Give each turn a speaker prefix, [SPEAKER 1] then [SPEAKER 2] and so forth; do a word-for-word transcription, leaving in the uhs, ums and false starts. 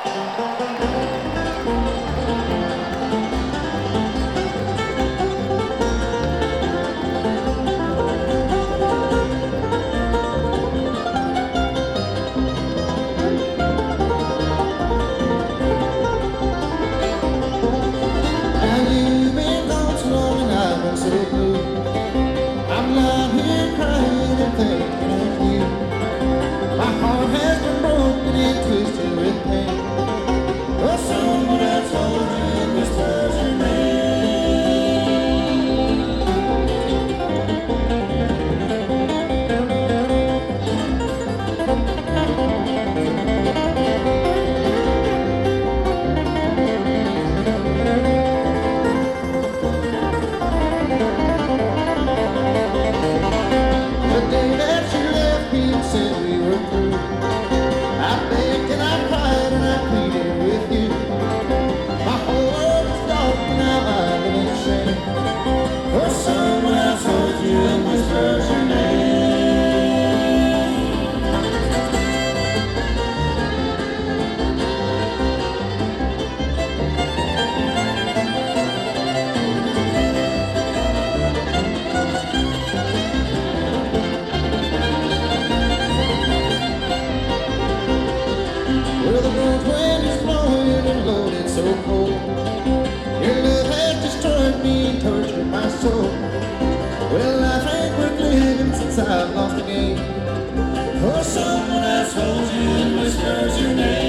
[SPEAKER 1] Well, the north wind is blowing and loaded so cold. Your love has destroyed me and tortured my soul. Well, life ain't worth living since I've lost the game. For someone else holds you and whispers your name.